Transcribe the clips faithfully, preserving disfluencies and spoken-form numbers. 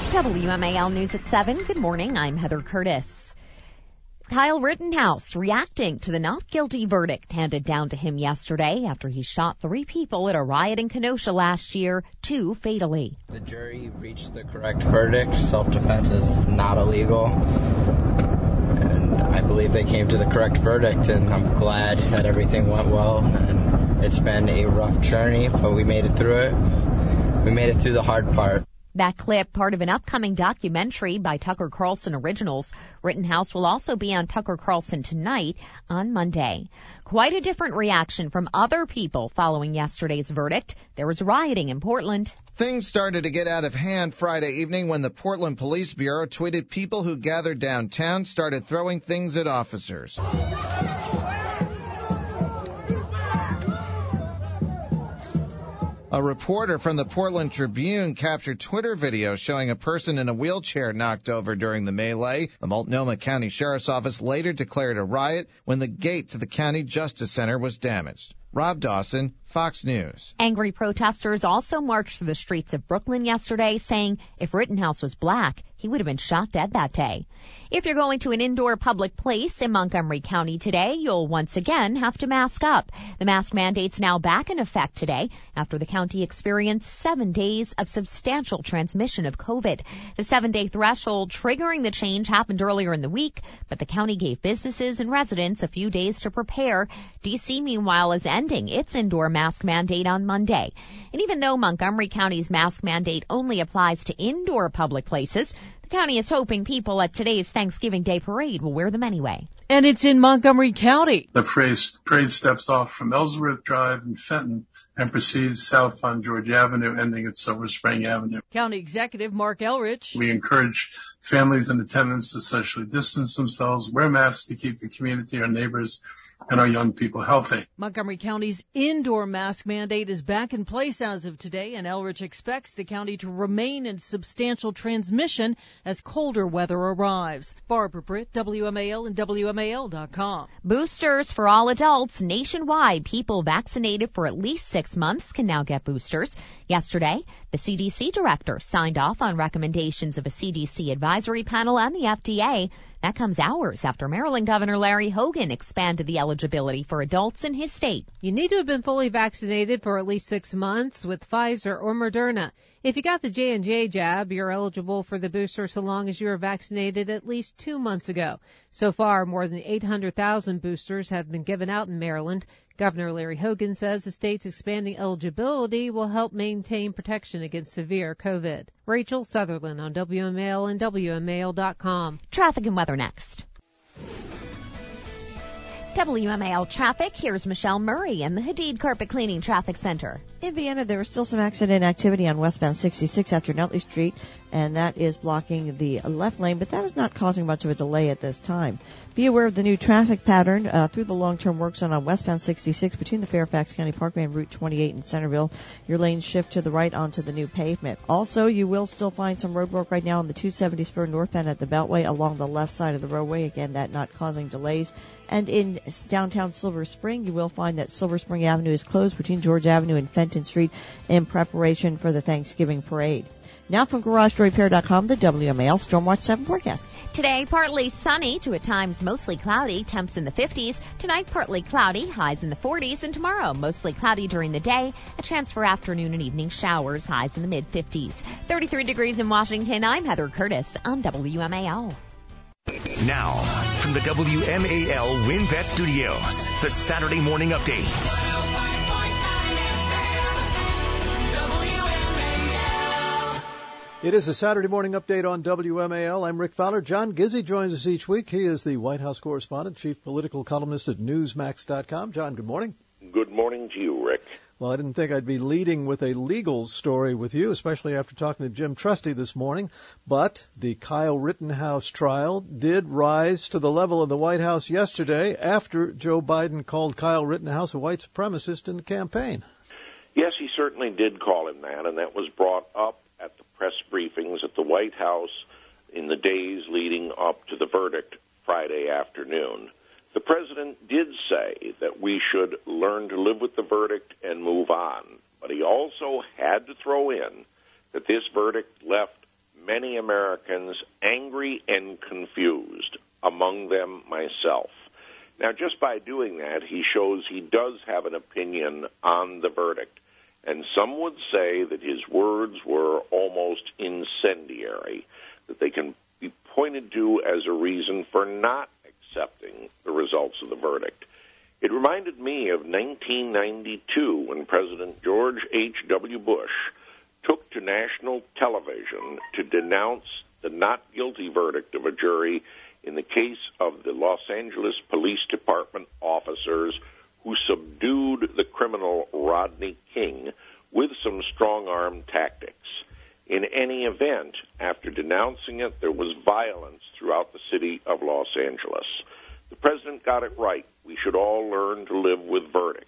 W M A L News at seven. Good morning. I'm Heather Curtis. Kyle Rittenhouse reacting to the not guilty verdict handed down to him yesterday after he shot three people at a riot in Kenosha last year, two fatally. The jury reached the correct verdict. Self-defense is not illegal. And I believe they came to the correct verdict, and I'm glad that everything went well. And it's been a rough journey, but we made it through it. We made it through the hard part. That clip, part of an upcoming documentary by Tucker Carlson Originals. Rittenhouse will also be on Tucker Carlson tonight on Monday. Quite a different reaction from other people following yesterday's verdict. There was rioting in Portland. Things started to get out of hand Friday evening when the Portland Police Bureau tweeted people who gathered downtown started throwing things at officers. A reporter from the Portland Tribune captured Twitter video showing a person in a wheelchair knocked over during the melee. The Multnomah County Sheriff's Office later declared a riot when the gate to the County Justice Center was damaged. Rob Dawson, Fox News. Angry protesters also marched through the streets of Brooklyn yesterday, saying if Rittenhouse was black, he would have been shot dead that day. If you're going to an indoor public place in Montgomery County today, you'll once again have to mask up. The mask mandate's now back in effect today after the county experienced seven days of substantial transmission of COVID. The seven-day threshold triggering the change happened earlier in the week, but the county gave businesses and residents a few days to prepare. D C, meanwhile, is ending its indoor mask mandate on Monday. And even though Montgomery County's mask mandate only applies to indoor public places, the county is hoping people at today's Thanksgiving Day parade will wear them anyway. And it's in Montgomery County. The parade, parade steps off from Ellsworth Drive in Fenton and proceeds south on George Avenue, ending at Silver Spring Avenue. County Executive Mark Elrich. We encourage families in attendance to socially distance themselves, wear masks to keep the community, our neighbors, and our young people healthy. Montgomery County's indoor mask mandate is back in place as of today, and Elrich expects the county to remain in substantial transmission as colder weather arrives. Barbara Britt, W M A L and W M A L dot com. Boosters for all adults nationwide. People vaccinated for at least six months can now get boosters. Yesterday, the C D C director signed off on recommendations of a C D C advisory panel and the F D A. That comes hours after Maryland Governor Larry Hogan expanded the eligibility for adults in his state. You need to have been fully vaccinated for at least six months with Pfizer or Moderna. If you got the J and J jab, you're eligible for the booster so long as you were vaccinated at least two months ago. So far, more than eight hundred thousand boosters have been given out in Maryland. Governor Larry Hogan says the state's expanding eligibility will help maintain protection against severe COVID. Rachel Sutherland on W M A L and W M A L dot com. Traffic and weather next. W M A L traffic. Here's Michelle Murray in the Hadid Carpet Cleaning Traffic Center. In Vienna, there is still some accident activity on westbound sixty-six after Nutley Street, and that is blocking the left lane, but that is not causing much of a delay at this time. Be aware of the new traffic pattern uh, through the long-term work zone on westbound sixty-six between the Fairfax County Parkway and Route twenty-eight in Centerville. Your lanes shift to the right onto the new pavement. Also, you will still find some road work right now on the two seventy spur northbound at the Beltway along the left side of the roadway. Again, that not causing delays. And in downtown Silver Spring, you will find that Silver Spring Avenue is closed between George Avenue and Fenton Street in preparation for the Thanksgiving parade. Now from Garage Door Repair dot com, the W M A L Stormwatch seven forecast. Today, partly sunny to at times mostly cloudy, temps in the fifties. Tonight, partly cloudy, highs in the forties. And tomorrow, mostly cloudy during the day, a chance for afternoon and evening showers, highs in the mid-fifties. thirty-three degrees in Washington. I'm Heather Curtis on W M A L. Now, from the W M A L WinBet Studios, the Saturday Morning Update. It is a Saturday morning update on W M A L. I'm Rick Fowler. John Gizzi joins us each week. He is the White House correspondent, chief political columnist at Newsmax dot com. John, good morning. Good morning to you, Rick. Well, I didn't think I'd be leading with a legal story with you, especially after talking to Jim Trusty this morning. But the Kyle Rittenhouse trial did rise to the level of the White House yesterday after Joe Biden called Kyle Rittenhouse a white supremacist in the campaign. Yes, he certainly did call him that, and that was brought up at the press briefings at the White House in the days leading up to the verdict Friday afternoon. The president did say that we should learn to live with the verdict and move on, but he also had to throw in that this verdict left many Americans angry and confused, among them myself. Now, just by doing that, he shows he does have an opinion on the verdict. And some would say that his words were almost incendiary, that they can be pointed to as a reason for not accepting the results of the verdict. It reminded me of nineteen ninety-two when President George H W. Bush took to national television to denounce the not guilty verdict of a jury in the case of the Los Angeles Police Department officers who subdued the criminal Rodney King with some strong-arm tactics. In any event, after denouncing it, there was violence throughout the city of Los Angeles. The president got it right. We should all learn to live with verdicts.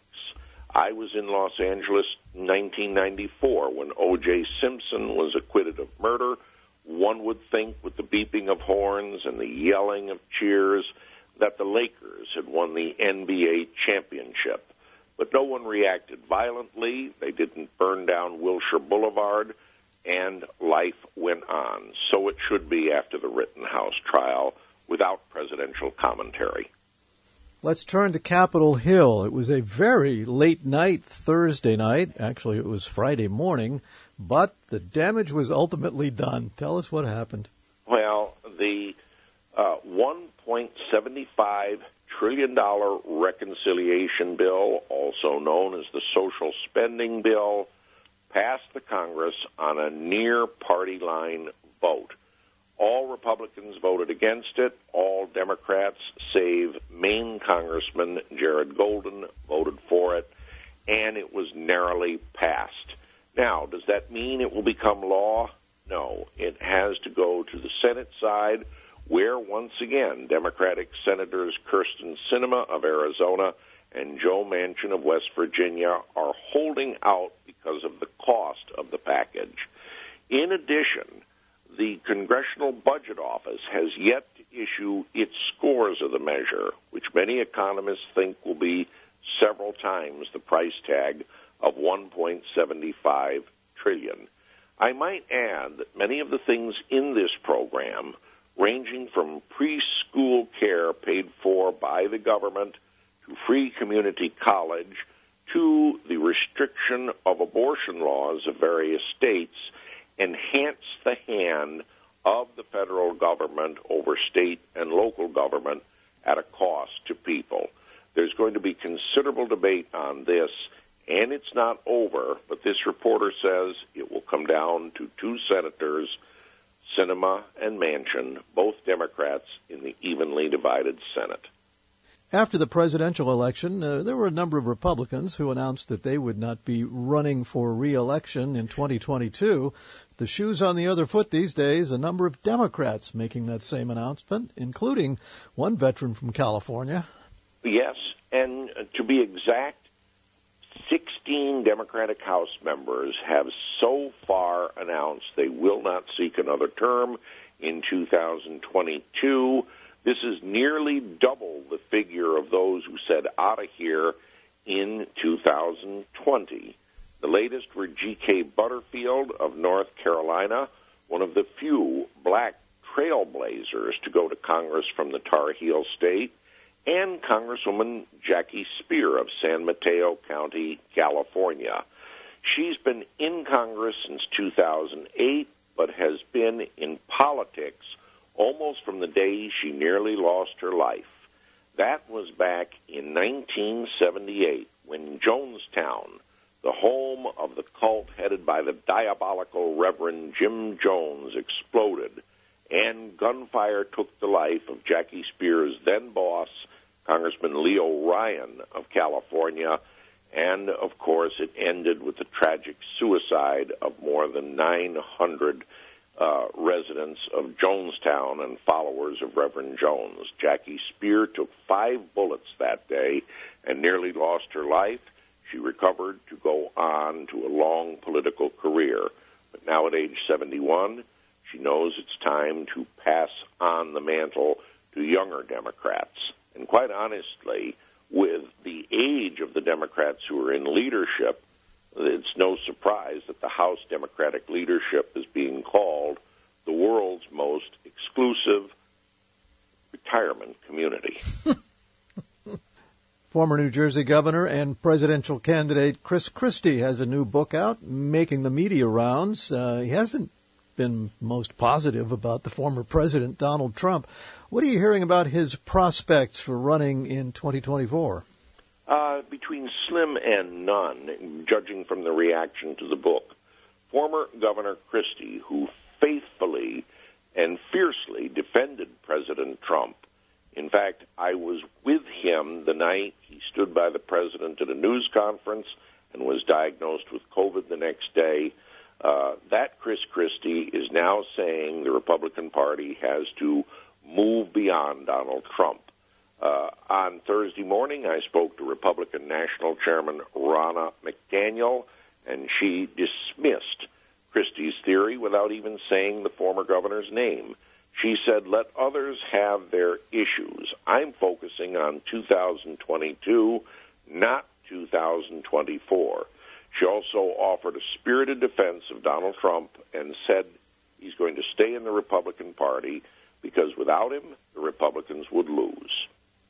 I was in Los Angeles in nineteen ninety-four when O J. Simpson was acquitted of murder. One would think, with the beeping of horns and the yelling of cheers, that the Lakers had won the N B A championship. But no one reacted violently. They didn't burn down Wilshire Boulevard, and life went on. So it should be after the Rittenhouse trial, without presidential commentary. Let's turn to Capitol Hill. It was a very late night Thursday night. Actually, it was Friday morning, but the damage was ultimately done. Tell us what happened. Well, the uh, one point seven five trillion dollars reconciliation bill, also known as the social spending bill, passed the Congress on a near-party line vote. All Republicans voted against it. All Democrats, save Maine Congressman Jared Golden, voted for it, and it was narrowly passed. Now, does that mean it will become law? No. It has to go to the Senate side, where, once again, Democratic Senators Kyrsten Sinema of Arizona and Joe Manchin of West Virginia are holding out because of the cost of the package. In addition, the Congressional Budget Office has yet to issue its scores of the measure, which many economists think will be several times the price tag of one point seven five trillion dollars. I might add that many of the things in this program, ranging from preschool care paid for by the government to free community college to the restriction of abortion laws of various states, enhance the hand of the federal government over state and local government at a cost to people. There's going to be considerable debate on this, and it's not over, but this reporter says it will come down to two senators, Sinema and Manchin, both Democrats in the evenly divided Senate. After the presidential election, uh, there were a number of Republicans who announced that they would not be running for re-election in twenty twenty-two. The shoe's on the other foot these days, a number of Democrats making that same announcement, including one veteran from California. Yes, and to be exact, sixteen Democratic House members have so far announced they will not seek another term in two thousand twenty-two. This is nearly double the figure of those who said out of here in two thousand twenty. The latest were G K Butterfield of North Carolina, one of the few black trailblazers to go to Congress from the Tar Heel State, and Congresswoman Jackie Speer of San Mateo County, California. She's been in Congress since two thousand eight, but has been in politics almost from the day she nearly lost her life. That was back in nineteen seventy-eight, when Jonestown, the home of the cult headed by the diabolical Reverend Jim Jones, exploded, and gunfire took the life of Jackie Speer's then-boss, Congressman Leo Ryan of California, and, of course, it ended with the tragic suicide of more than nine hundred Uh, residents of Jonestown and followers of Reverend Jones. Jackie Speer took five bullets that day and nearly lost her life. She recovered to go on to a long political career. But now at age seventy-one, she knows it's time to pass on the mantle to younger Democrats. And quite honestly, with the age of the Democrats who are in leadership, it's no surprise that the House Democratic leadership is being called the insanity. Former New Jersey governor and presidential candidate Chris Christie has a new book out, making the media rounds. Uh, he hasn't been most positive about the former president, Donald Trump. What are you hearing about his prospects for running in twenty twenty-four? Uh, between slim and none, judging from the reaction to the book. Former Governor Christie, who faithfully and fiercely defended President Trump. In fact, I was with him the night he stood by the president at a news conference and was diagnosed with COVID the next day. Uh, that Chris Christie is now saying the Republican Party has to move beyond Donald Trump. Uh, on Thursday morning, I spoke to Republican National Chairman Ronna McDaniel, and she dismissed Christie's theory without even saying the former governor's name. She said, let others have their issues. I'm focusing on two thousand twenty-two, not two thousand twenty-four. She also offered a spirited defense of Donald Trump and said he's going to stay in the Republican Party because without him, the Republicans would lose.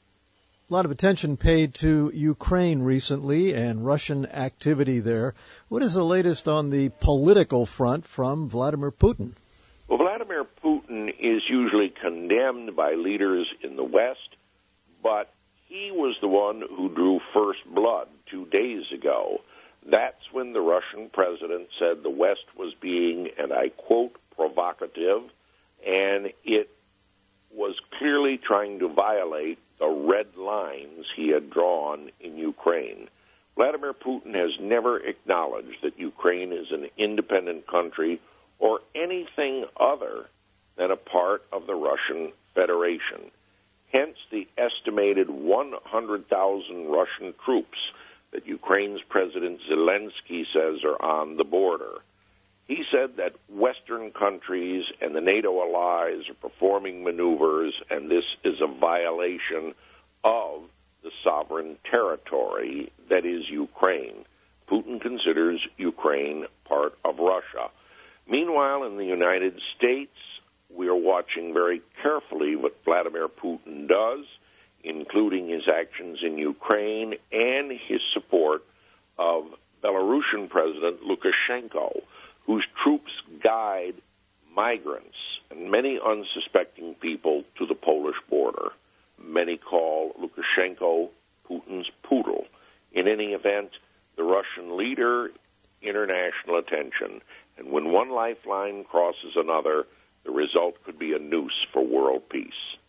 A lot of attention paid to Ukraine recently and Russian activity there. What is the latest on the political front from Vladimir Putin? Well, Vladimir Putin is usually condemned by leaders in the West, but he was the one who drew first blood two days ago. That's when the Russian president said the West was being, and I quote, provocative, and it was clearly trying to violate the red lines he had drawn in Ukraine. Vladimir Putin has never acknowledged that Ukraine is an independent country or anything other than a part of the Russian Federation. Hence the estimated one hundred thousand Russian troops that Ukraine's President Zelensky says are on the border. He said that Western countries and the NATO allies are performing maneuvers, and this is a violation of the sovereign territory that is Ukraine. Putin considers Ukraine part of Russia. Meanwhile, in the United States, we are watching very carefully what Vladimir Putin does, including his actions in Ukraine and his support of Belarusian President Lukashenko, whose troops guide migrants and many unsuspecting people to the Polish border. Many call Lukashenko Putin's poodle. In any event, the Russian leader, international attention. And when one lifeline crosses another, the result could be a noose for world peace.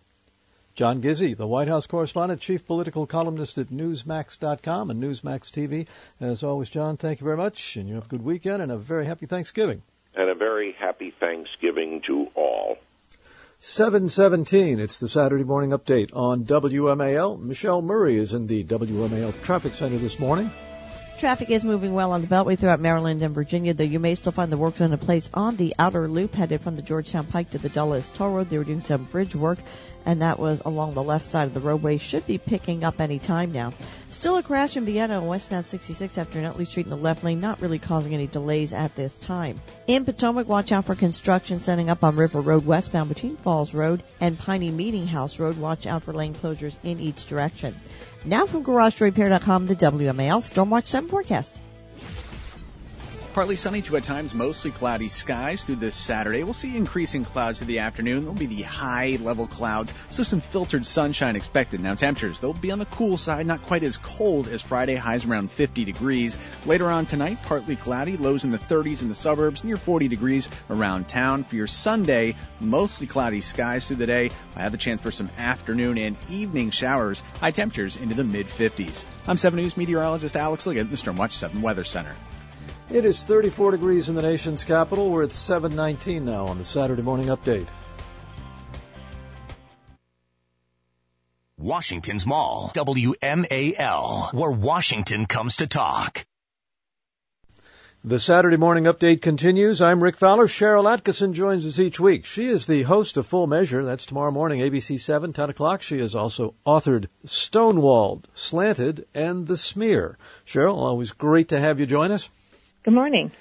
John Gizzi, the White House correspondent, chief political columnist at Newsmax dot com and Newsmax T V. As always, John, thank you very much, and you have a good weekend and a very happy Thanksgiving. And a very happy Thanksgiving to all. seven seventeen, it's the Saturday Morning Update on W M A L. Michelle Murray is in the W M A L Traffic Center this morning. Traffic is moving well on the Beltway throughout Maryland and Virginia, though you may still find the work zone in place on the outer loop headed from the Georgetown Pike to the Dulles Toll Road. They were doing some bridge work, and that was along the left side of the roadway. Should be picking up any time now. Still a crash in Vienna on westbound sixty-six after Nutley Street in the left lane, not really causing any delays at this time. In Potomac, watch out for construction setting up on River Road westbound between Falls Road and Piney Meeting House Road. Watch out for lane closures in each direction. Now from Garage Repair dot com, the W M A L Stormwatch seven forecast. Partly sunny to at times mostly cloudy skies through this Saturday. We'll see increasing clouds through the afternoon. There'll be the high-level clouds, so some filtered sunshine expected. Now temperatures, they'll be on the cool side, not quite as cold as Friday, highs around fifty degrees. Later on tonight, partly cloudy, lows in the thirties in the suburbs, near forty degrees around town. For your Sunday, mostly cloudy skies through the day. I have the chance for some afternoon and evening showers, high temperatures into the mid-fifties. I'm seven News meteorologist Alex Liggett, the Stormwatch seven Weather Center. It is thirty-four degrees in the nation's capital. We're at seven nineteen now on the Saturday Morning Update. Washington's Mall, W M A L, where Washington comes to talk. The Saturday Morning Update continues. I'm Rick Fowler. Cheryl Atkinson joins us each week. She is the host of Full Measure. That's tomorrow morning, A B C seven, ten o'clock. She has also authored Stonewalled, Slanted, and The Smear. Cheryl, always great to have you join us. Good morning.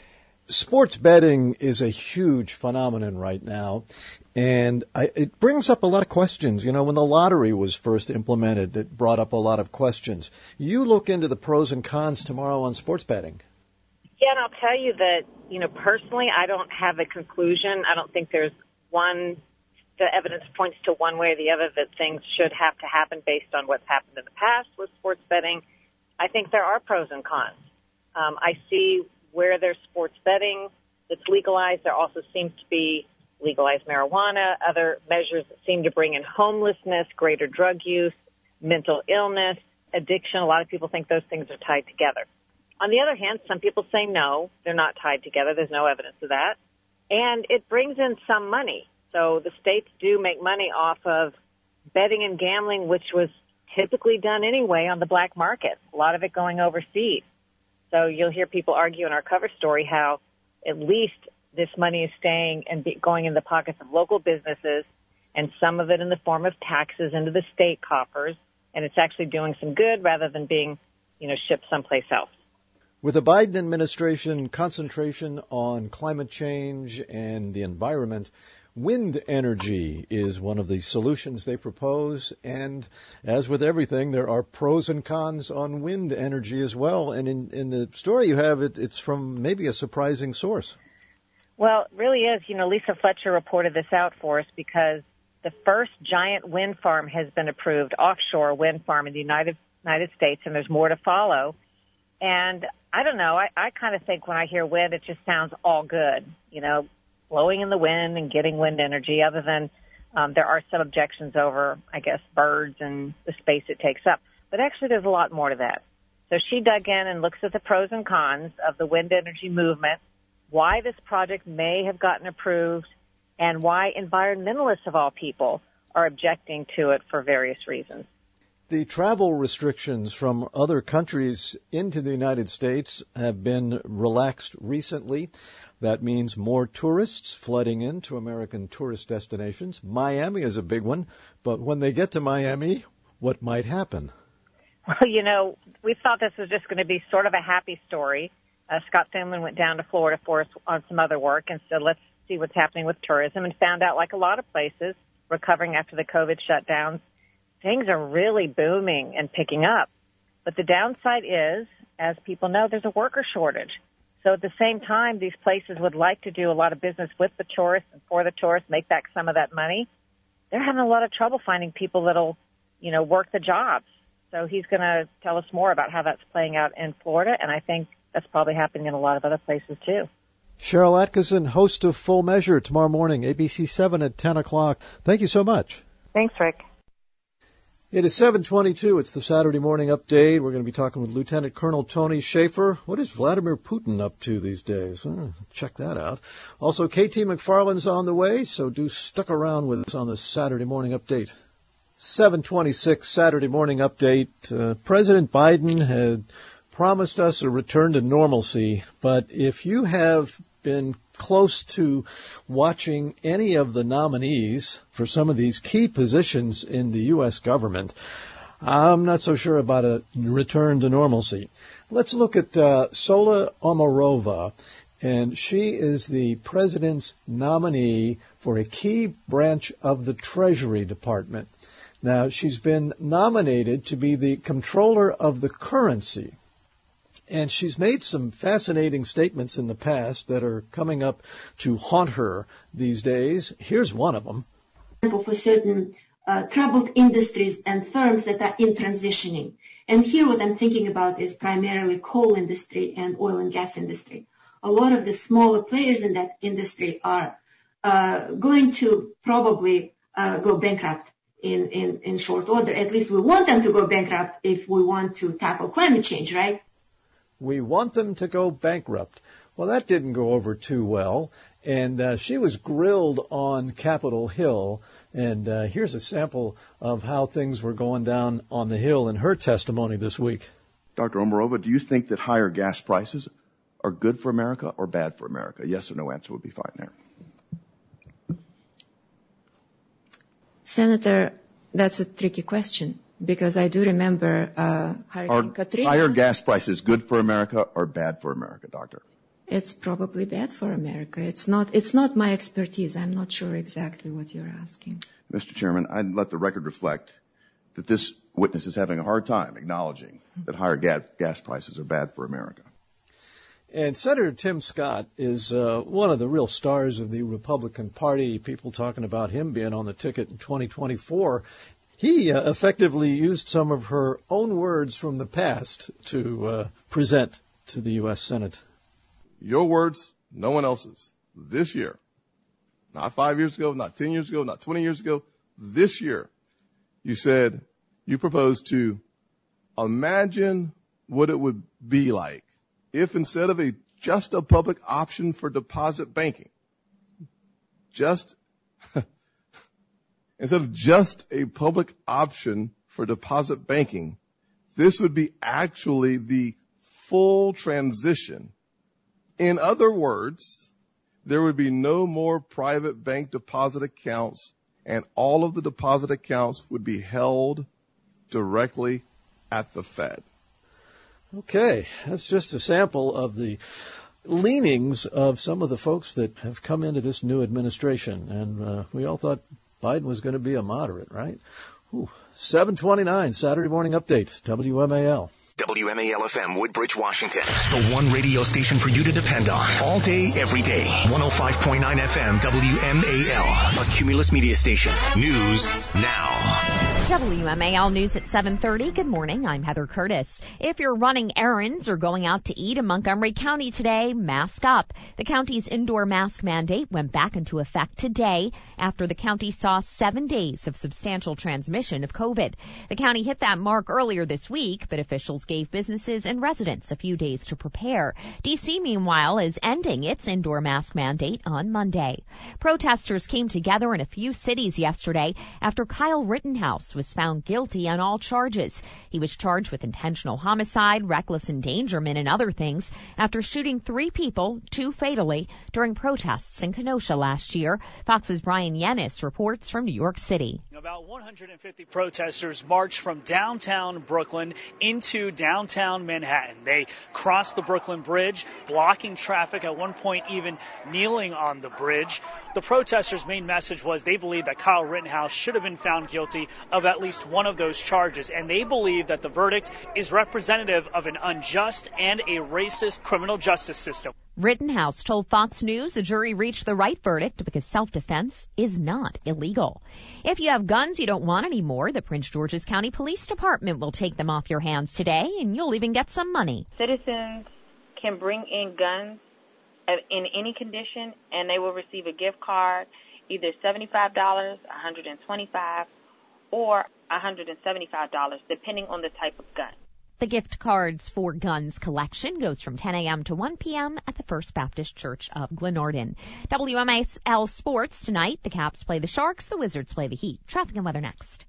sports betting is a huge phenomenon right now, and I, it brings up a lot of questions. You know, when the lottery was first implemented, it brought up a lot of questions. You look into the pros and cons tomorrow on sports betting. Yeah, and I'll tell you that, you know, personally, I don't have a conclusion. I don't think there's one, the evidence points to one way or the other that things should have to happen based on what's happened in the past with sports betting. I think there are pros and cons. Um, I see where there's sports betting that's legalized. There also seems to be legalized marijuana, other measures that seem to bring in homelessness, greater drug use, mental illness, addiction. A lot of people think those things are tied together. On the other hand, some people say no, they're not tied together. There's no evidence of that. And it brings in some money. So the states do make money off of betting and gambling, which was typically done anyway on the black market, a lot of it going overseas. So you'll hear people argue in our cover story how at least this money is staying and be going in the pockets of local businesses, and some of it in the form of taxes into the state coffers, and it's actually doing some good rather than being, you know, shipped someplace else. With the Biden administration concentration on climate change and the environment, wind energy is one of the solutions they propose, and as with everything, there are pros and cons on wind energy as well. And in, in the story you have, it, it's from maybe a surprising source. Well, it really is. You know, Lisa Fletcher reported this out for us because the first giant wind farm has been approved, offshore wind farm in the United United States, and there's more to follow. And I don't know, I, I kind of think when I hear wind, it just sounds all good, you know, blowing in the wind and getting wind energy, other than um, there are some objections over, I guess, birds and the space it takes up. But actually there's a lot more to that. So she dug in and looks at the pros and cons of the wind energy movement, why this project may have gotten approved, and why environmentalists of all people are objecting to it for various reasons. The travel restrictions from other countries into the United States have been relaxed recently. That means more tourists flooding into American tourist destinations. Miami is a big one, but when they get to Miami, what might happen? Well, you know, we thought this was just going to be sort of a happy story. Uh, Scott Finland went down to Florida for us on some other work and said, let's see what's happening with tourism, and found out, like a lot of places recovering after the COVID shutdowns, things are really booming and picking up. But the downside is, as people know, there's a worker shortage. So at the same time, these places would like to do a lot of business with the tourists and for the tourists, make back some of that money. They're having a lot of trouble finding people that'll, you know, work the jobs. So he's going to tell us more about how that's playing out in Florida, and I think that's probably happening in a lot of other places too. Cheryl Atkinson, host of Full Measure, tomorrow morning, A B C seven at ten o'clock. Thank you so much. Thanks, Rick. It is seven twenty-two. It's the Saturday Morning Update. We're going to be talking with Lieutenant Colonel Tony Shaffer. What is Vladimir Putin up to these days? Oh, check that out. Also, K T McFarland's on the way, so do stick around with us on the Saturday Morning Update. seven twenty-six Saturday Morning Update. Uh, President Biden had promised us a return to normalcy, but if you have been close to watching any of the nominees for some of these key positions in the U S government, I'm not so sure about a return to normalcy. Let's look at uh, Sola Omarova, and she is the president's nominee for a key branch of the Treasury Department. Now, she's been nominated to be the controller of the currency. And she's made some fascinating statements in the past that are coming up to haunt her these days. Here's one of them. For certain uh, troubled industries and firms that are in transitioning. And here what I'm thinking about is primarily coal industry and oil and gas industry. A lot of the smaller players in that industry are uh, going to probably uh, go bankrupt in, in, in short order. At least we want them to go bankrupt if we want to tackle climate change, right? We want them to go bankrupt. Well, that didn't go over too well, and uh, she was grilled on Capitol Hill, and uh, here's a sample of how things were going down on the Hill in her testimony this week. Doctor Omarova, do you think that higher gas prices are good for America or bad for America? Yes or no answer would be fine there. Senator, that's a tricky question. Because I do remember uh, Hurricane Are Katrina. Higher gas prices good for America or bad for America, Doctor? it's probably bad for America. It's not, it's not my expertise. I'm not sure exactly what you're asking. Mister Chairman, I'd let the record reflect that this witness is having a hard time acknowledging that higher gas, gas prices are bad for America. And Senator Tim Scott is uh, one of the real stars of the Republican Party, people talking about him being on the ticket in twenty twenty-four. He uh, effectively used some of her own words from the past to uh, present to the U S Senate. Your words, no one else's. This year, not five years ago, not ten years ago, not twenty years ago, this year, you said you proposed to imagine what it would be like if instead of a just a public option for deposit banking, just instead of just a public option for deposit banking, this would be actually the full transition. In other words, there would be no more private bank deposit accounts, and all of the deposit accounts would be held directly at the Fed. Okay, that's just a sample of the leanings of some of the folks that have come into this new administration. And uh, we all thought Biden was going to be a moderate, right? Ooh, seven twenty-nine, Saturday Morning Update, W M A L. W M A L F M, Woodbridge, Washington. The one radio station for you to depend on. All day, every day. one oh five point nine F M, W M A L. A Cumulus Media Station. News now. W M A L News at seven thirty. Good morning. I'm Heather Curtis. If you're running errands or going out to eat in Montgomery County today, mask up. The county's indoor mask mandate went back into effect today after the county saw seven days of substantial transmission of COVID. The county hit that mark earlier this week, but officials gave businesses and residents a few days to prepare. D C, meanwhile, is ending its indoor mask mandate on Monday. Protesters came together in a few cities yesterday after Kyle Rittenhouse was found guilty on all charges. He was charged with intentional homicide, reckless endangerment, and other things after shooting three people, two fatally, during protests in Kenosha last year. Fox's Brian Yennis reports from New York City. About one hundred fifty protesters marched from downtown Brooklyn into downtown Manhattan. They crossed the Brooklyn Bridge, blocking traffic, at one point even kneeling on the bridge. The protesters' main message was they believe that Kyle Rittenhouse should have been found guilty of at least one of those charges, and they believe that the verdict is representative of an unjust and a racist criminal justice system. Rittenhouse told Fox News the jury reached the right verdict because self-defense is not illegal. If you have guns you don't want anymore, the Prince George's County Police Department will take them off your hands today, and you'll even get some money. Citizens can bring in guns in any condition, and they will receive a gift card, either seventy-five dollars, one hundred twenty-five dollars, or one hundred seventy-five dollars, depending on the type of gun. The gift cards for guns collection goes from ten a.m. to one p.m. at the First Baptist Church of Glenarden. W M A L Sports tonight. The Caps play the Sharks. The Wizards play the Heat. Traffic and weather next.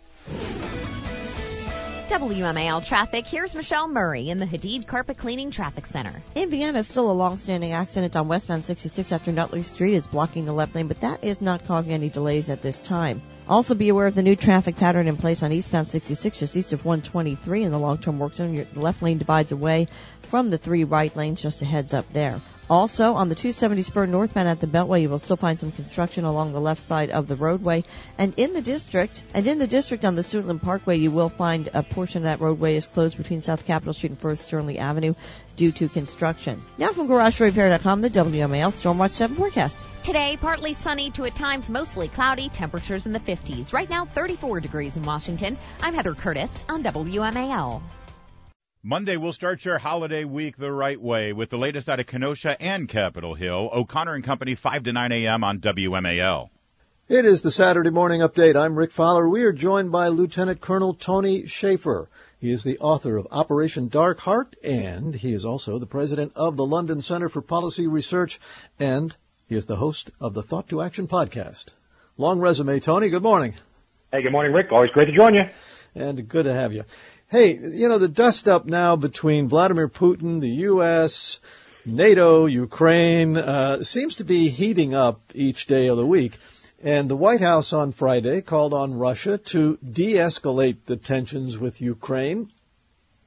W M A L traffic. Here's Michelle Murray in the Hadid Carpet Cleaning Traffic Center. In Vienna, still a long-standing accident on westbound sixty-six after Nutley Street. It's blocking the left lane, but that is not causing any delays at this time. Also be aware of the new traffic pattern in place on eastbound sixty-six just east of one twenty-three in the long-term work zone. Your left lane divides away from the three right lanes, just a heads up there. Also, on the two seventy spur northbound at the Beltway, you will still find some construction along the left side of the roadway. And in the district, and in the district on the Suitland Parkway, you will find a portion of that roadway is closed between South Capitol Street and First Sternly Avenue due to construction. Now from Garage Repair dot com, the W M A L Stormwatch seven forecast. Today, partly sunny to at times mostly cloudy, temperatures in the fifties. Right now, thirty-four degrees in Washington. I'm Heather Curtis on W M A L. Monday, we'll start your holiday week the right way with the latest out of Kenosha and Capitol Hill. O'Connor and Company, five to nine a.m. on W M A L. It is the Saturday Morning Update. I'm Rick Fowler. We are joined by Lieutenant Colonel Tony Schaefer. He is the author of Operation Dark Heart, and he is also the president of the London Center for Policy Research, and he is the host of the Thought to Action podcast. Long resume, Tony. Good morning. Hey, good morning, Rick. Always great to join you. And good to have you. Hey, you know, the dust-up now between Vladimir Putin, the U S, NATO, Ukraine, uh, seems to be heating up each day of the week. And the White House on Friday called on Russia to de-escalate the tensions with Ukraine.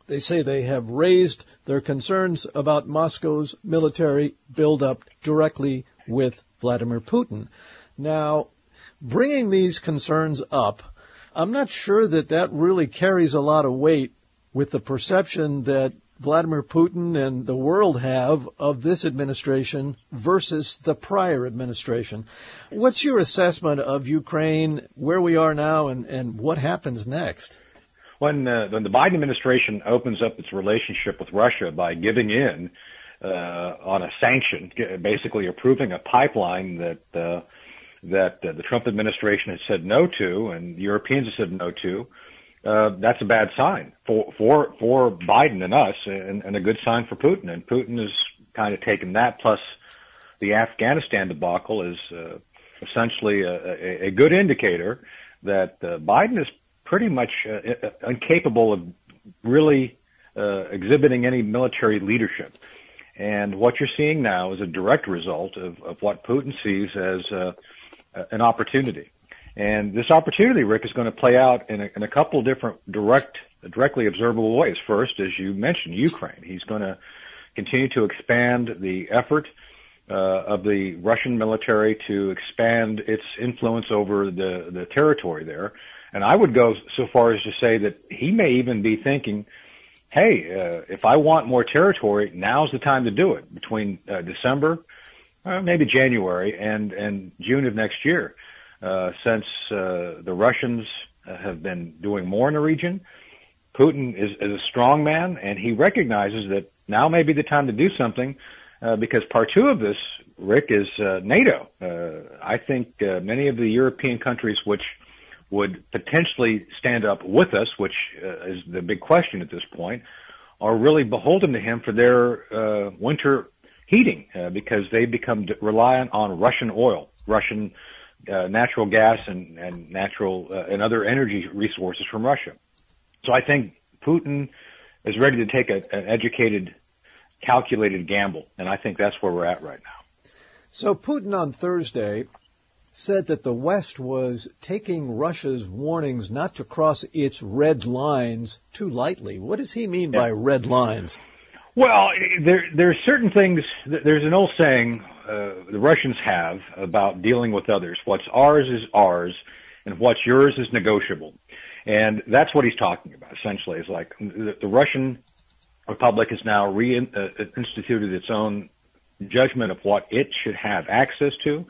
They say they have raised their concerns about Moscow's military buildup directly with Vladimir Putin. Now, bringing these concerns up, I'm not sure that that really carries a lot of weight with the perception that Vladimir Putin and the world have of this administration versus the prior administration. What's your assessment of Ukraine, where we are now, and, and what happens next? When, uh, when the Biden administration opens up its relationship with Russia by giving in uh, on a sanction, basically approving a pipeline that uh, that uh, the Trump administration has said no to and the Europeans have said no to, uh, that's a bad sign for for for Biden and us, and, and a good sign for Putin. And Putin has kind of taken that, plus the Afghanistan debacle, as uh, essentially a, a, a good indicator that uh, Biden is pretty much uh, incapable of really uh, exhibiting any military leadership. And what you're seeing now is a direct result of, of what Putin sees as uh, an opportunity. And this opportunity, Rick, is going to play out in a, in a couple of different direct, directly observable ways. First, as you mentioned, Ukraine. He's going to continue to expand the effort uh, of the Russian military to expand its influence over the, the territory there. And I would go so far as to say that he may even be thinking, hey, uh, if I want more territory, now's the time to do it, between uh, December, uh, maybe January, and, and June of next year. Uh, since uh, the Russians uh, have been doing more in the region, Putin is, is a strong man, and he recognizes that now may be the time to do something, uh, because part two of this, Rick, is uh, NATO. Uh, I think uh, many of the European countries which would potentially stand up with us, which uh, is the big question at this point, are really beholden to him for their uh, winter heating, uh, because they become reliant on Russian oil, Russian uh, natural gas, and, and natural uh, and other energy resources from Russia. So I think Putin is ready to take a, an educated, calculated gamble, and I think that's where we're at right now. So Putin on Thursday said that the West was taking Russia's warnings not to cross its red lines too lightly. What does he mean yeah. by red lines? Well, there there are certain things. There's an old saying uh, the Russians have about dealing with others. What's ours is ours, and what's yours is negotiable. And that's what he's talking about, essentially. Is like the, the Russian Republic has now reinstituted its own judgment of what it should have access to.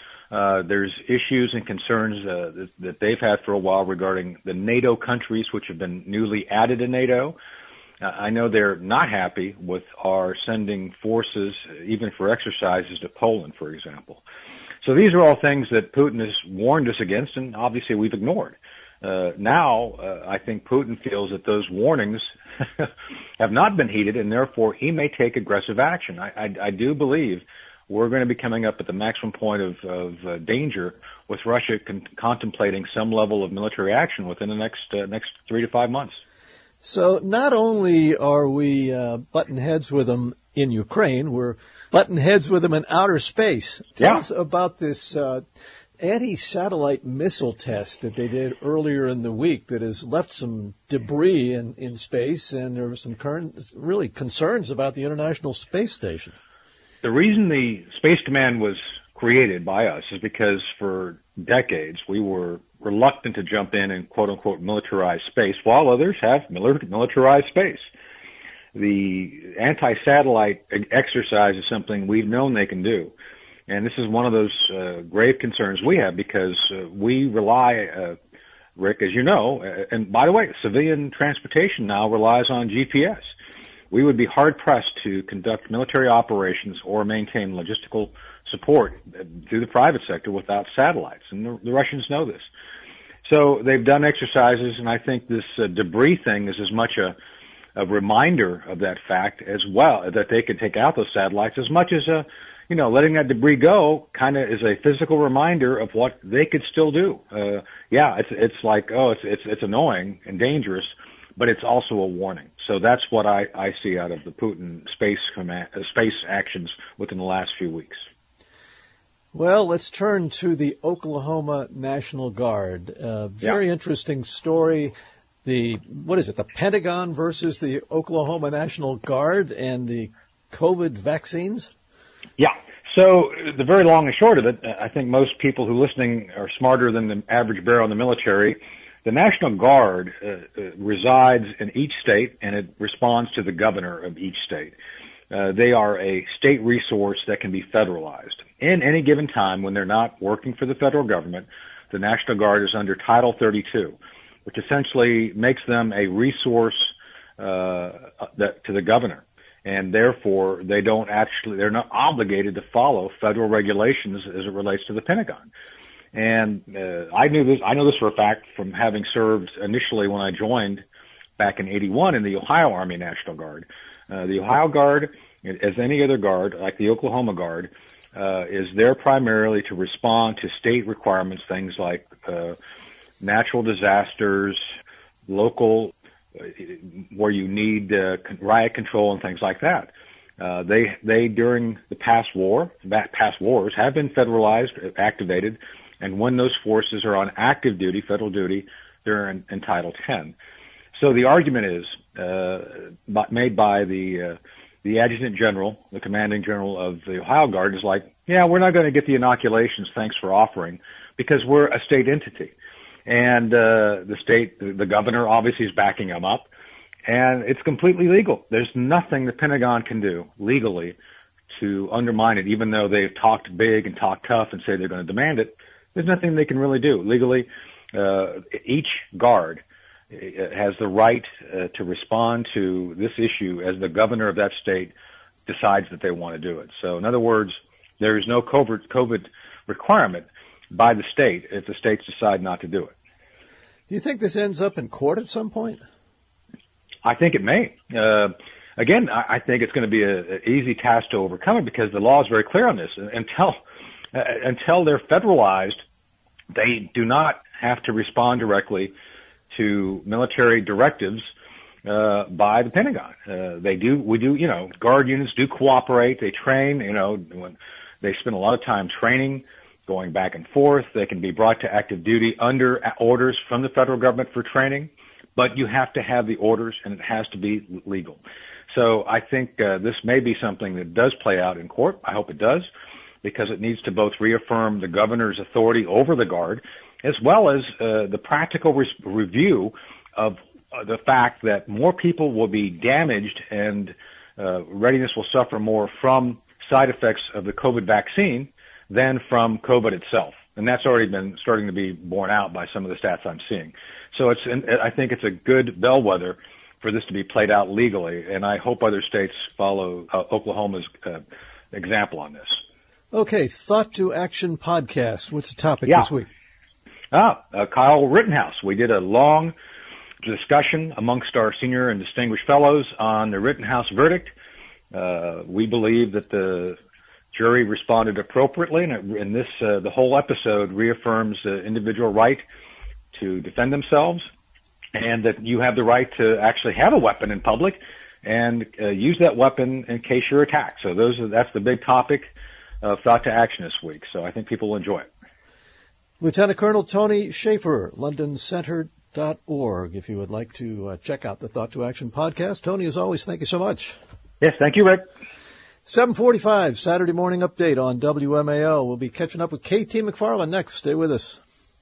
Uh, there's issues and concerns uh, that, that they've had for a while regarding the NATO countries which have been newly added to NATO. Uh, I know they're not happy with our sending forces, even for exercises, to Poland, for example. So these are all things that Putin has warned us against, and obviously we've ignored. Uh, now, uh, I think Putin feels that those warnings have not been heeded, and therefore he may take aggressive action. I, I, I do believe we're going to be coming up at the maximum point of, of uh, danger, with Russia con- contemplating some level of military action within the next uh, next three to five months. So not only are we uh, button heads with them in Ukraine, we're button heads with them in outer space. Tell yeah. us about this uh, anti-satellite missile test that they did earlier in the week that has left some debris in, in space, and there were some current, really concerns about the International Space Station. The reason the Space Command was created by us is because for decades we were reluctant to jump in and quote-unquote militarize space, while others have militarized space. The anti-satellite exercise is something we've known they can do. And this is one of those uh, grave concerns we have, because uh, we rely, uh, Rick, as you know, uh, and by the way, civilian transportation now relies on G P S. We would be hard-pressed to conduct military operations or maintain logistical support through the private sector without satellites, and the, the Russians know this. So they've done exercises, and I think this uh, debris thing is as much a, a reminder of that fact as well, that they could take out those satellites, as much as a, you know, letting that debris go kind of is a physical reminder of what they could still do. Uh, yeah, it's it's like, oh, it's it's it's annoying and dangerous, but it's also a warning. So that's what I, I see out of the Putin space command, uh, space actions within the last few weeks. Well, let's turn to the Oklahoma National Guard. Uh, very yeah. interesting story. the, what is it, the Pentagon versus the Oklahoma National Guard and the COVID vaccines? Yeah. So the very long and short of it, I think most people who are listening are smarter than the average bear in the military. The National Guard uh, uh, resides in each state, and it responds to the governor of each state. Uh, they are a state resource that can be federalized. In any given time, when they're not working for the federal government, the National Guard is under Title thirty-two, which essentially makes them a resource uh, that, to the governor. And therefore, they don't actually, they're not obligated to follow federal regulations as it relates to the Pentagon. And uh, I knew this, I know this for a fact from having served initially when I joined back in eighty-one in the Ohio Army National Guard. Uh, the Ohio Guard, as any other guard, like the Oklahoma Guard, uh, is there primarily to respond to state requirements, things like uh, natural disasters, local, uh, where you need uh, riot control and things like that. Uh, they, they during the past war, past wars, have been federalized, activated, and when those forces are on active duty, federal duty, they're in, in Title ten. So the argument is uh, made by the uh, the adjutant general, the commanding general of the Ohio Guard, is like, yeah, we're not going to get the inoculations, thanks for offering, because we're a state entity, and uh, the state, the governor, obviously is backing them up, and it's completely legal. There's nothing the Pentagon can do legally to undermine it, even though they've talked big and talked tough and say they're going to demand it. There's nothing they can really do legally. Uh, each guard has the right uh, to respond to this issue as the governor of that state decides that they want to do it. So in other words, there is no COVID, COVID requirement by the state if the states decide not to do it. Do you think this ends up in court at some point? I think it may. Uh, again, I, I think it's going to be an easy task to overcome it because the law is very clear on this. Until, uh, until they're federalized, they do not have to respond directly to military directives uh, by the Pentagon. Uh, they do, we do, you know, guard units do cooperate. They train, you know, when they spend a lot of time training, going back and forth. They can be brought to active duty under orders from the federal government for training, but you have to have the orders and it has to be legal. So I think uh, this may be something that does play out in court. I hope it does, because it needs to both reaffirm the governor's authority over the Guard, as well as uh, the practical re- review of uh, the fact that more people will be damaged and uh, readiness will suffer more from side effects of the COVID vaccine than from COVID itself. And that's already been starting to be borne out by some of the stats I'm seeing. So it's, I think it's a good bellwether for this to be played out legally, and I hope other states follow uh, Oklahoma's uh, example on this. Okay, Thought to Action podcast. What's the topic yeah. this week? Ah, uh, Kyle Rittenhouse. We did a long discussion amongst our senior and distinguished fellows on the Rittenhouse verdict. Uh, we believe that the jury responded appropriately, and, it, and this, uh, the whole episode reaffirms the individual right to defend themselves, and that you have the right to actually have a weapon in public and uh, use that weapon in case you're attacked. So those are, that's the big topic of Thought to Action this week. So I think people will enjoy it. Lieutenant Colonel Tony Shaffer, london center dot org, if you would like to uh, check out the Thought to Action podcast. Tony, as always, thank you so much. Yes, thank you, Rick. seven forty-five, Saturday morning update on W M A L. We'll be catching up with K T McFarland next. Stay with us.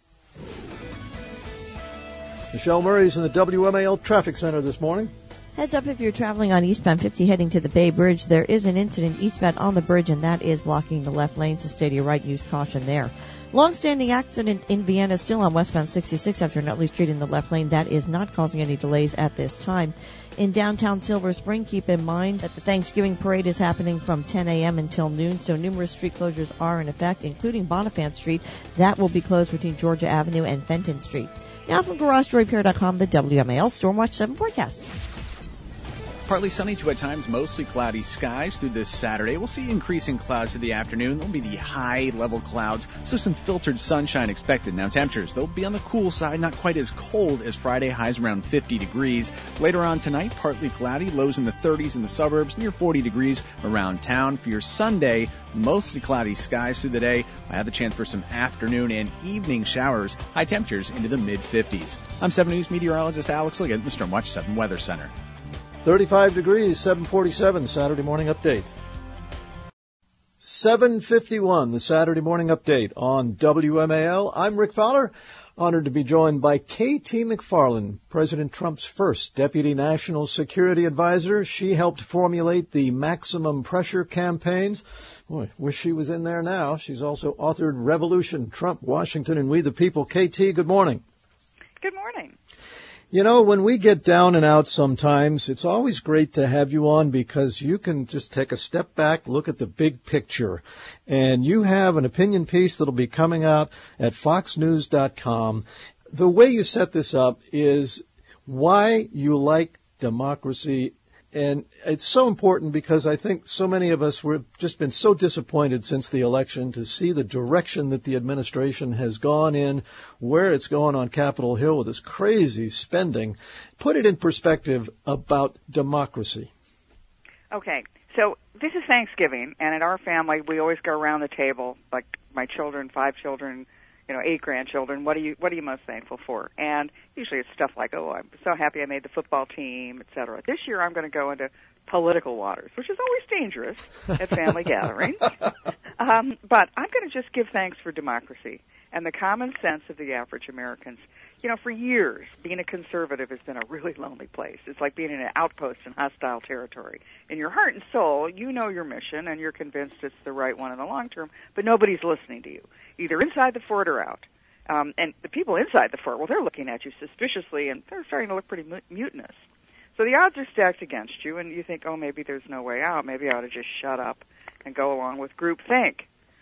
Michelle Murray's in the W M A L Traffic Center this morning. Heads up if you're traveling on eastbound fifty heading to the Bay Bridge. There is an incident eastbound on the bridge, and that is blocking the left lane, so stay to your right. Use caution there. Long-standing accident in Vienna still on westbound sixty-six after Nutley Street in the left lane. That is not causing any delays at this time. In downtown Silver Spring, keep in mind that the Thanksgiving parade is happening from ten a.m. until noon, so numerous street closures are in effect, including Bonifant Street. That will be closed between Georgia Avenue and Fenton Street. Now from Garage Door Repair dot com, the W M A L Stormwatch seven forecast. Partly sunny to at times mostly cloudy skies through this Saturday. We'll see increasing clouds through the afternoon. There'll be the high-level clouds, so some filtered sunshine expected. Now temperatures, they'll be on the cool side, not quite as cold as Friday, highs around fifty degrees. Later on tonight, partly cloudy, lows in the thirties in the suburbs, near forty degrees around town. For your Sunday, mostly cloudy skies through the day. I have the chance for some afternoon and evening showers, high temperatures into the mid-fifties. I'm seven News meteorologist Alex Liggett, the Stormwatch seven Weather Center. thirty-five degrees, seven forty-seven, Saturday morning update. seven fifty-one, the Saturday morning update on W M A L. I'm Rick Fowler, honored to be joined by K T McFarland, President Trump's first Deputy National Security Advisor. She helped formulate the maximum pressure campaigns. Boy, wish she was in there now. She's also authored Revolution, Trump, Washington, and We the People. K T, good morning. Good morning. You know, when we get down and out sometimes, it's always great to have you on because you can just take a step back, look at the big picture. And you have an opinion piece that'll be coming out at fox news dot com. The way you set this up is why you like democracy. And it's so important because I think so many of us have just been so disappointed since the election to see the direction that the administration has gone in, where it's going on Capitol Hill with this crazy spending. Put it in perspective about democracy. Okay, so this is Thanksgiving, and in our family, we always go around the table, like my children, five children, you know, eight grandchildren. What are you What are you most thankful for? And usually it's stuff like, oh, I'm so happy I made the football team, et cetera. This year I'm going to go into political waters, which is always dangerous at family gatherings. Um, but I'm going to just give thanks for democracy and the common sense of the average Americans. You know, for years, being a conservative has been a really lonely place. It's like being in an outpost in hostile territory. In your heart and soul, you know your mission, and you're convinced it's the right one in the long term, but nobody's listening to you, either inside the fort or out. Um, and the people inside the fort, well, they're looking at you suspiciously, and they're starting to look pretty mutinous. So the odds are stacked against you, and you think, oh, maybe there's no way out. Maybe I ought to just shut up and go along with groupthink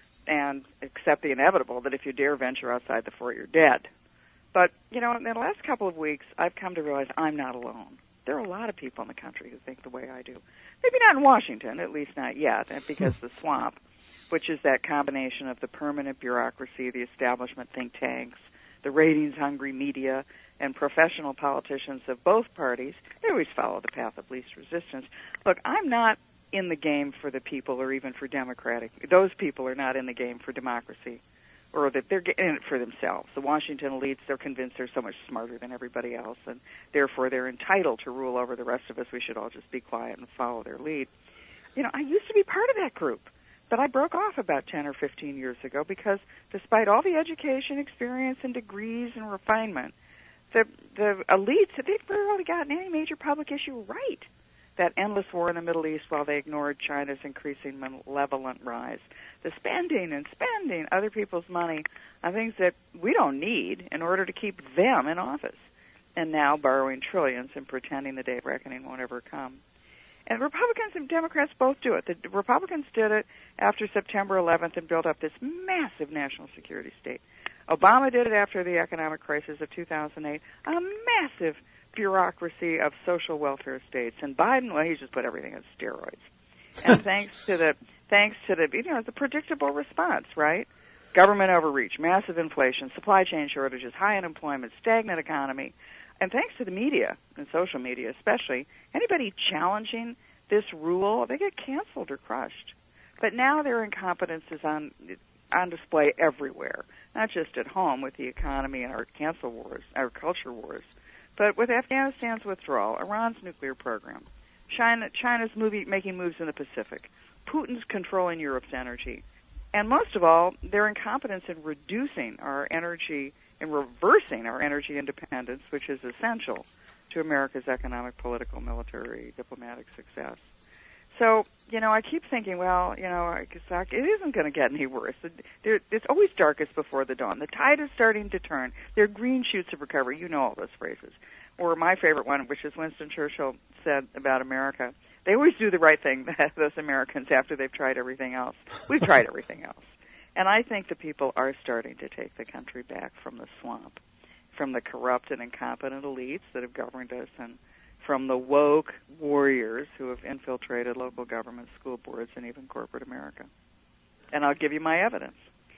and accept the inevitable that if you dare venture outside the fort, you're dead. But, you know, in the last couple of weeks, I've come to realize I'm not alone. There are a lot of people in the country who think the way I do. Maybe not in Washington, at least not yet, because the swamp, which is that combination of the permanent bureaucracy, the establishment think tanks, the ratings-hungry media, and professional politicians of both parties, they always follow the path of least resistance. Look, I'm not in the game for the people or even for democratic. Those people are not in the game for democracy, or that they're in it for themselves. The Washington elites, they're convinced they're so much smarter than everybody else, and therefore they're entitled to rule over the rest of us. We should all just be quiet and follow their lead. You know, I used to be part of that group, but I broke off about ten or fifteen years ago because despite all the education, experience, and degrees and refinement, the, the elites, they've barely gotten any major public issue right. That endless war in the Middle East while they ignored China's increasing malevolent rise. The spending and spending other people's money on things that we don't need in order to keep them in office. And now borrowing trillions and pretending the day of reckoning won't ever come. And Republicans and Democrats both do it. The Republicans did it after September eleventh and built up this massive national security state. Obama did it after the economic crisis of two thousand eight, a massive bureaucracy of social welfare states. And Biden, well, he's just put everything on steroids. And thanks to the thanks to the you know the predictable response, right? Government overreach, massive inflation, supply chain shortages, high unemployment, stagnant economy, and thanks to the media and social media especially, anybody challenging this rule, they get canceled or crushed. But now their incompetence is on on display everywhere, not just at home with the economy and our cancel wars, our culture wars, but with Afghanistan's withdrawal, Iran's nuclear program, China, China's movie, making moves in the Pacific, Putin's controlling Europe's energy, and most of all, their incompetence in reducing our energy, in reversing our energy independence, which is essential to America's economic, political, military, diplomatic success. So, you know, I keep thinking, well, you know, it isn't going to get any worse. It's always darkest before the dawn. The tide is starting to turn. There are green shoots of recovery. You know all those phrases. Or my favorite one, which is Winston Churchill said about America. They always do the right thing, those Americans, after they've tried everything else. We've tried everything else. And I think the people are starting to take the country back from the swamp, from the corrupt and incompetent elites that have governed us and from the woke warriors who have infiltrated local government, school boards, and even corporate America. And I'll give you my evidence.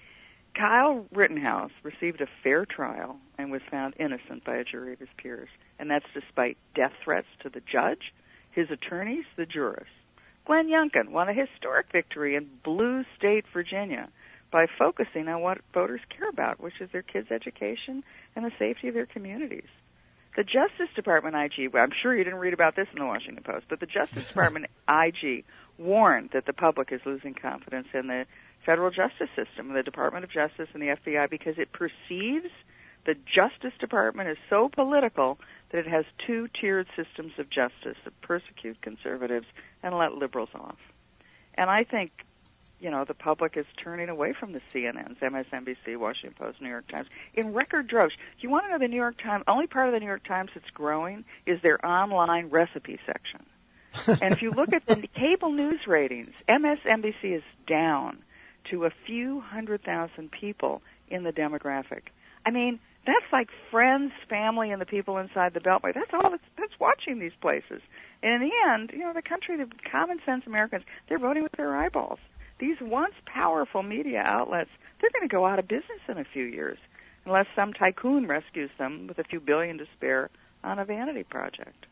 Kyle Rittenhouse received a fair trial and was found innocent by a jury of his peers, and that's despite death threats to the judge, his attorneys, the jurists. Glenn Youngkin won a historic victory in blue state Virginia by focusing on what voters care about, which is their kids' education and the safety of their communities. The Justice Department I G, well, I'm sure you didn't read about this in the Washington Post, but the Justice Department I G warned that the public is losing confidence in the federal justice system, the Department of Justice and the F B I, because it perceives the Justice Department as so political that it has two-tiered systems of justice that persecute conservatives and let liberals off. And I think, you know, the public is turning away from the C N Ns, M S N B C, Washington Post, New York Times, in record droves. You want to know the New York Times, only part of the New York Times that's growing is their online recipe section. And if you look at the cable news ratings, M S N B C is down to a few hundred thousand people in the demographic. I mean, that's like friends, family, and the people inside the Beltway. That's all that's, that's watching these places. And in the end, you know, the country, the common sense Americans, they're voting with their eyeballs. These once powerful media outlets, they're going to go out of business in a few years unless some tycoon rescues them with a few billion to spare on a vanity project.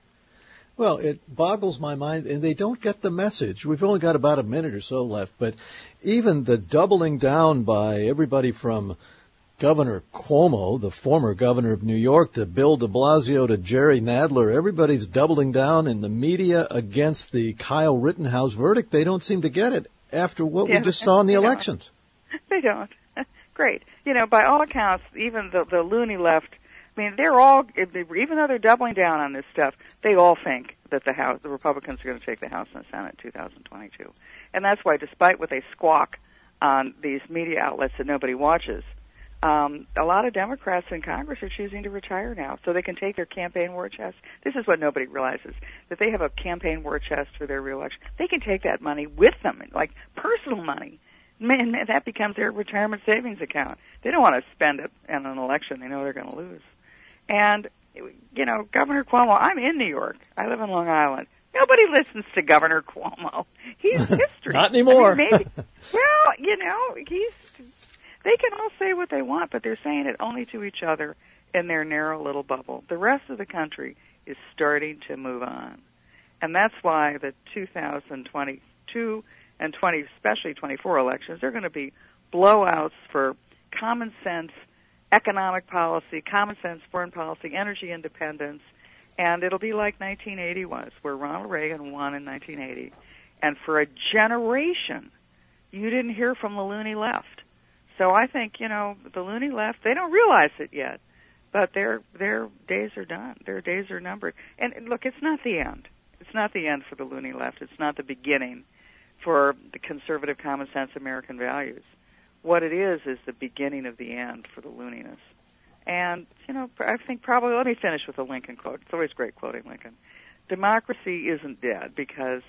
Well, it boggles my mind, and they don't get the message. We've only got about a minute or so left, but even the doubling down by everybody from Governor Cuomo, the former governor of New York, to Bill de Blasio, to Jerry Nadler, everybody's doubling down in the media against the Kyle Rittenhouse verdict. They don't seem to get it after what yeah, we just saw in the they elections. Don't. They don't. Great. You know, by all accounts, even the, the loony left, I mean, they're all, even though they're doubling down on this stuff, they all think that the House, the Republicans are going to take the House and the Senate in two thousand twenty-two. And that's why, despite what they squawk on these media outlets that nobody watches, um, a lot of Democrats in Congress are choosing to retire now so they can take their campaign war chest. This is what nobody realizes, that they have a campaign war chest for their reelection. They can take that money with them, like personal money. Man, that becomes their retirement savings account. They don't want to spend it in an election they know they're going to lose. And, you know, Governor Cuomo, I'm in New York. I live in Long Island. Nobody listens to Governor Cuomo. He's history. Not anymore. I mean, maybe, well, you know, he's, they can all say what they want, but they're saying it only to each other in their narrow little bubble. The rest of the country is starting to move on. And that's why the two thousand twenty-two and twenty, especially twenty-four elections, they're going to be blowouts for common sense economic policy, common sense foreign policy, energy independence, and it'll be like nineteen eighty was, where Ronald Reagan won in nineteen eighty. And for a generation, you didn't hear from the loony left. So I think, you know, the loony left, they don't realize it yet, but their their days are done. Their days are numbered. And look, it's not the end. It's not the end for the loony left. It's not the beginning for the conservative, common sense American values. What it is is the beginning of the end for the looniness. And, you know, I think probably, let me finish with a Lincoln quote. It's always great quoting Lincoln. Democracy isn't dead because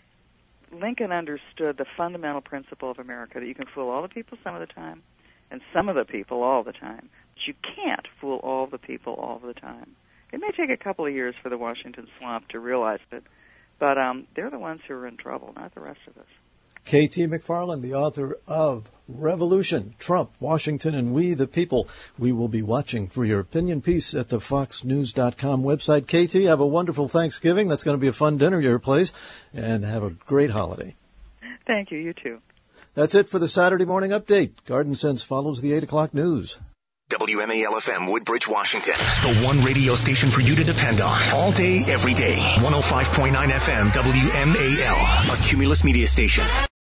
Lincoln understood the fundamental principle of America, that you can fool all the people some of the time and some of the people all the time, but you can't fool all the people all the time. It may take a couple of years for the Washington swamp to realize it, but um, they're the ones who are in trouble, not the rest of us. K T McFarland, the author of Revolution, Trump, Washington, and We the People. We will be watching for your opinion piece at the fox news dot com website. K T, have a wonderful Thanksgiving. That's going to be a fun dinner at your place. And have a great holiday. Thank you. You too. That's it for the Saturday Morning Update. Garden Sense follows the eight o'clock news. W M A L F M, Woodbridge, Washington. The one radio station for you to depend on. All day, every day. one oh five point nine F M, W M A L. A Cumulus Media Station.